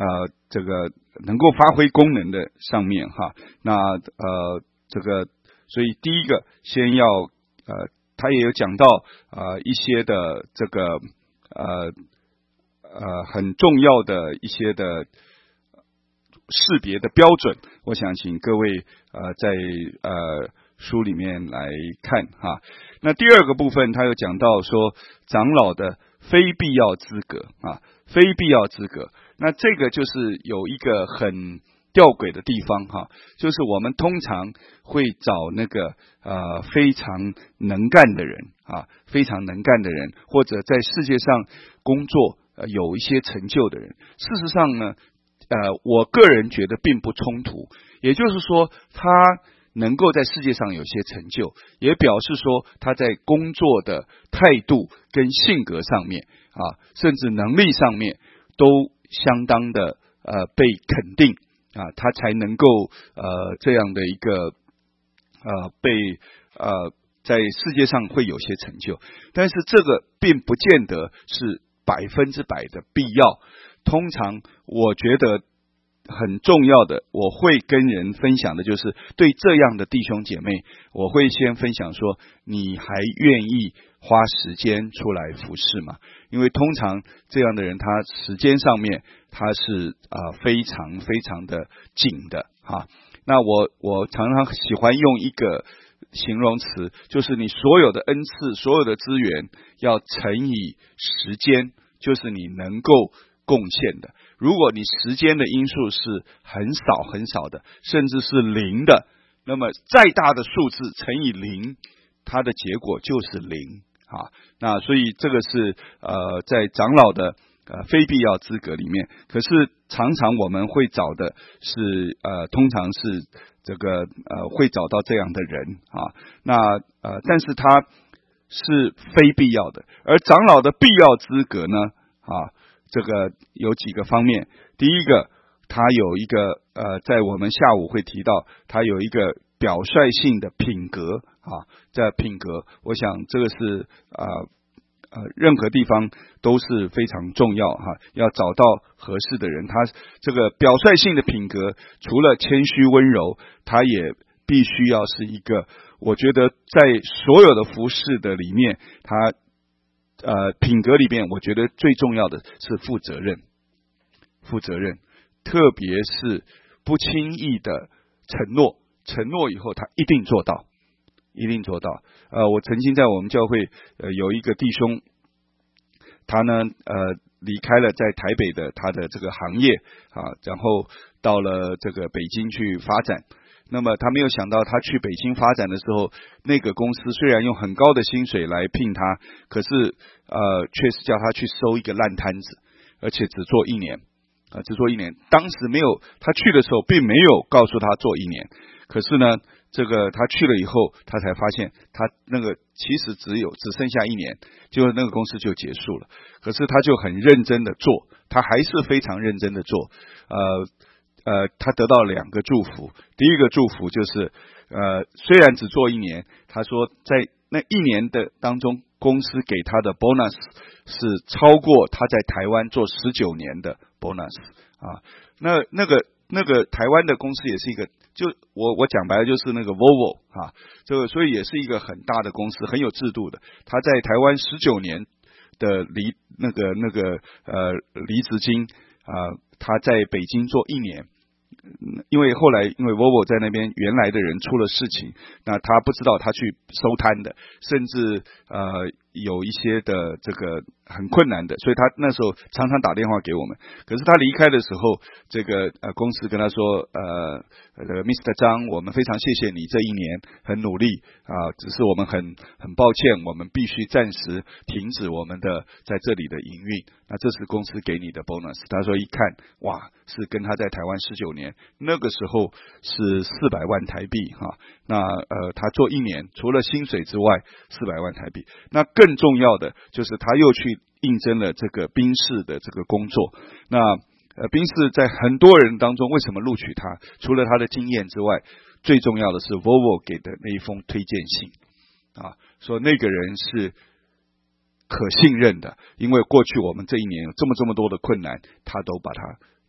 这个能够发挥功能的上面哈。那呃这个所以第一个先要呃他也有讲到呃一些的这个呃呃很重要的一些的识别的标准，我想请各位呃在呃书里面来看哈。那第二个部分他有讲到说长老的非必要资格啊，非必要资格。那这个就是有一个很吊诡的地方哈，就是我们通常会找那个呃非常能干的人啊，非常能干的人，或者在世界上工作呃有一些成就的人。事实上呢，呃，我个人觉得并不冲突，也就是说，他能够在世界上有些成就，也表示说他在工作的态度跟性格上面啊，甚至能力上面都相当的呃被肯定啊，他才能够呃这样的一个呃被呃在世界上会有些成就。但是这个并不见得是百分之百的必要。通常我觉得很重要的，我会跟人分享的就是对这样的弟兄姐妹，我会先分享说，你还愿意花时间出来服侍吗？因为通常这样的人，他时间上面他是啊、呃、非常非常的紧的哈。那我我常常喜欢用一个形容词，就是你所有的恩赐，所有的资源要乘以时间，就是你能够贡献的。如果你时间的因素是很少很少的，甚至是零的，那么再大的数字乘以零，它的结果就是零啊。那所以这个是呃在长老的呃非必要资格里面，可是常常我们会找的是呃通常是这个呃会找到这样的人啊。那呃但是他是非必要的，而长老的必要资格呢啊。这个有几个方面，第一个，他有一个呃，在我们下午会提到，他有一个表率性的品格啊，在品格，我想这个是啊呃任何地方都是非常重要哈、啊，要找到合适的人。他这个表率性的品格，除了谦虚温柔，他也必须要是一个，我觉得在所有的服事的里面，他。呃，品格里边，我觉得最重要的是负责任，负责任，特别是不轻易的承诺，承诺以后他一定做到，一定做到。呃，我曾经在我们教会呃有一个弟兄，他呢呃离开了在台北的他的这个行业啊，然后到了这个北京去发展。那么他没有想到，他去北京发展的时候，那个公司虽然用很高的薪水来聘他，可是呃，却是叫他去收一个烂摊子，而且只做一年啊、呃，只做一年。当时没有他去的时候，并没有告诉他做一年，可是呢，这个他去了以后，他才发现他那个其实只有只剩下一年，结果那个公司就结束了。可是他就很认真的做，他还是非常认真的做，呃。呃，他得到两个祝福。第一个祝福就是，呃，虽然只做一年，他说在那一年的当中，公司给他的 bonus 是超过他在台湾做十九年的 bonus 啊。那那个那个台湾的公司也是一个，就我我讲白了就是那个 Volvo 啊，这个所以也是一个很大的公司，很有制度的。他在台湾十九年的离那个那个呃离职金啊。他在北京做一年，因为后来因为 Volvo 在那边原来的人出了事情，那他不知道他去收摊的，甚至呃有一些的这个很困难的，所以他那时候常常打电话给我们。可是他离开的时候，这个呃公司跟他说，呃呃 Mister 张，我们非常谢谢你这一年很努力啊、呃，只是我们很很抱歉，我们必须暂时停止我们的在这里的营运。那这是公司给你的 bonus。他说一看，哇，是跟他在台湾十九年，那个时候是四百万台币哈。那呃，他做一年，除了薪水之外，四百万台币。那更重要的就是他又去应征了这个宾士的这个工作。那呃，宾士在很多人当中为什么录取他？除了他的经验之外，最重要的是 Volvo 给的那一封推荐信啊，说那个人是可信任的，因为过去我们这一年有这么这么多的困难，他都把它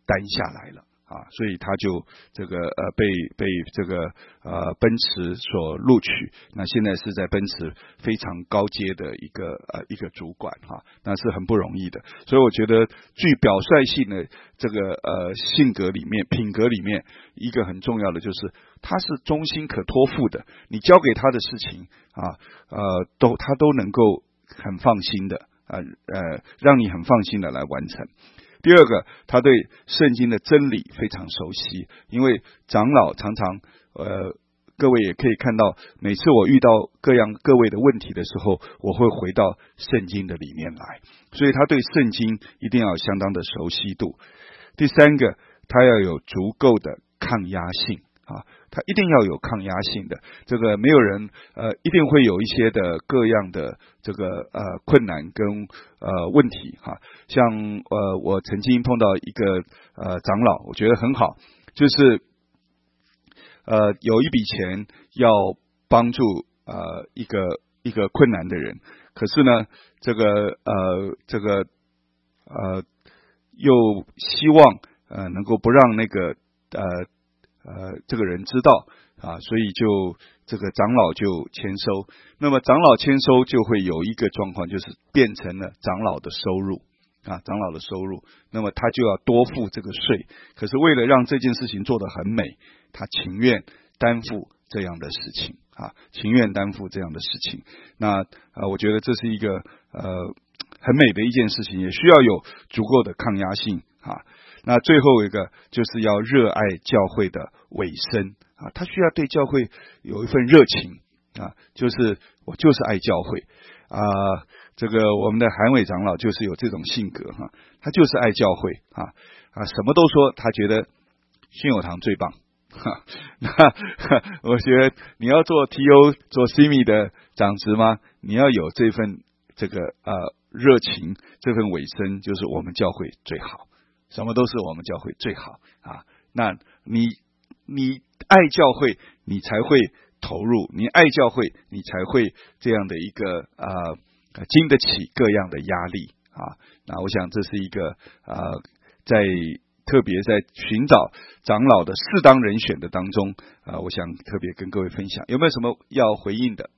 担下来了。啊，所以他就这个呃被被这个呃奔驰所录取，那现在是在奔驰非常高阶的一个呃一个主管哈，那是很不容易的。所以我觉得具表率性的这个呃性格里面、品格里面，一个很重要的就是他是忠心可托付的，你交给他的事情啊呃都他都能够很放心的呃呃让你很放心的来完成。第二个，他对圣经的真理非常熟悉，因为长老常常，呃，各位也可以看到，每次我遇到各样各位的问题的时候，我会回到圣经的里面来，所以他对圣经一定要有相当的熟悉度。第三个，他要有足够的抗压性啊，他一定要有抗压性的，这个没有人呃一定会有一些的各样的这个呃困难跟呃问题哈，像呃我曾经碰到一个呃长老，我觉得很好，就是呃有一笔钱要帮助呃一个一个困难的人，可是呢这个呃这个呃又希望呃能够不让那个呃呃，这个人知道啊，所以就这个长老就签收。那么长老签收就会有一个状况，就是变成了长老的收入啊，长老的收入。那么他就要多付这个税。可是为了让这件事情做得很美，他情愿担负这样的事情啊，情愿担负这样的事情。那啊，我觉得这是一个呃很美的一件事情，也需要有足够的抗压性啊。那最后一个就是要热爱教会的委身啊，他需要对教会有一份热情啊，就是我就是爱教会啊。这个我们的韩伟长老就是有这种性格哈、啊，他就是爱教会啊啊，什么都说他觉得信友堂最棒。哈，那我觉得你要做 T O 做 C M I 的长职吗？你要有这份这个呃热情，这份委身，就是我们教会最好。什么都是我们教会最好啊！那你你爱教会，你才会投入；你爱教会，你才会这样的一个呃经得起各样的压力啊！那我想这是一个呃在特别在寻找长老的适当人选的当中啊、呃，我想特别跟各位分享，有没有什么要回应的？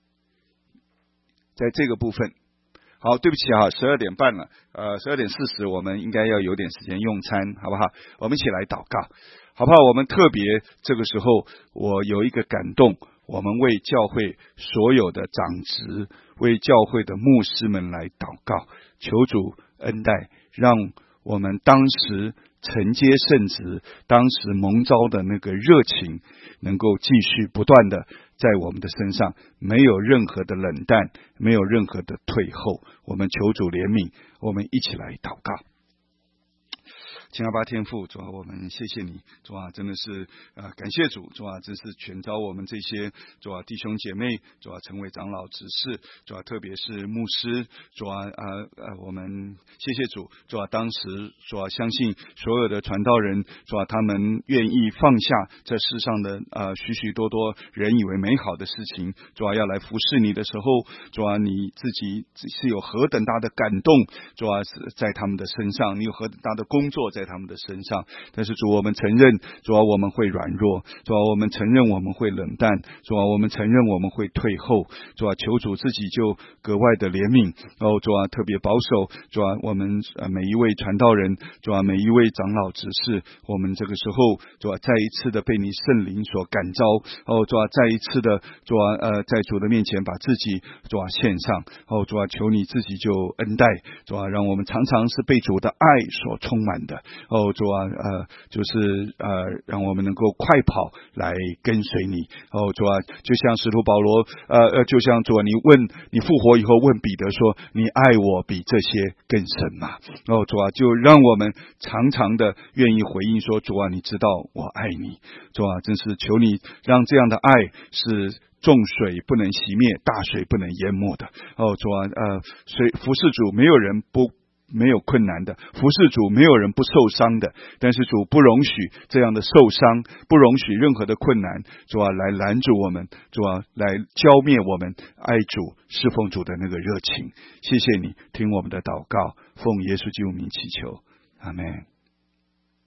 在这个部分。好，对不起啊，十二点半了，呃，十二点四十，我们应该要有点时间用餐，好不好？我们一起来祷告，好不好？我们特别这个时候，我有一个感动，我们为教会所有的长职，为教会的牧师们来祷告，求主恩待，让我们当时承接圣职，当时蒙召的那个热情，能够继续不断的在我们的身上，没有任何的冷淡，没有任何的退后。我们求主怜悯，我们一起来祷告。亲爱的天父，主啊，我们谢谢你，主啊，真的是呃感谢主，主啊，真是全召我们这些主啊弟兄姐妹，主啊成为长老执事，主啊特别是牧师，主啊呃呃我们谢谢主，主啊当时主啊相信所有的传道人，主啊他们愿意放下这世上的呃许许多多人以为美好的事情，主啊要来服侍你的时候，主啊你自己是有何等大的感动，主啊在他们的身上，你有何等大的工作在在他们的身上，但是主，我们承认，主啊，我们会软弱，主啊，我们承认我们会冷淡，主啊，我们承认我们会退后，主啊，求主自己就格外的怜悯，哦，主啊，特别保守，主啊，我们呃每一位传道人，主啊，每一位长老执事，我们这个时候，主啊，再一次的被你圣灵所感召，哦，主啊，再一次的，主啊，呃，在主的面前把自己，主啊，献上，哦，主啊，求你自己就恩待，主啊，让我们常常是被主的爱所充满的。哦，主啊，呃，就是呃，让我们能够快跑来跟随你。哦，主啊，就像使徒保罗，呃呃，就像主啊，你问你复活以后问彼得说，你爱我比这些更深吗？哦，主啊，就让我们常常的愿意回应说，主啊，你知道我爱你。主啊，真是求你让这样的爱是众水不能熄灭，大水不能淹没的。哦，主啊，呃，水服侍主，没有人不。没有困难的，服侍主没有人不受伤的，但是主不容许这样的受伤，不容许任何的困难，主啊来拦住我们，主啊来浇灭我们爱主侍奉主的那个热情。谢谢你听我们的祷告，奉耶稣基督名祈求，阿们。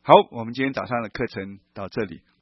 好，我们今天早上的课程到这里。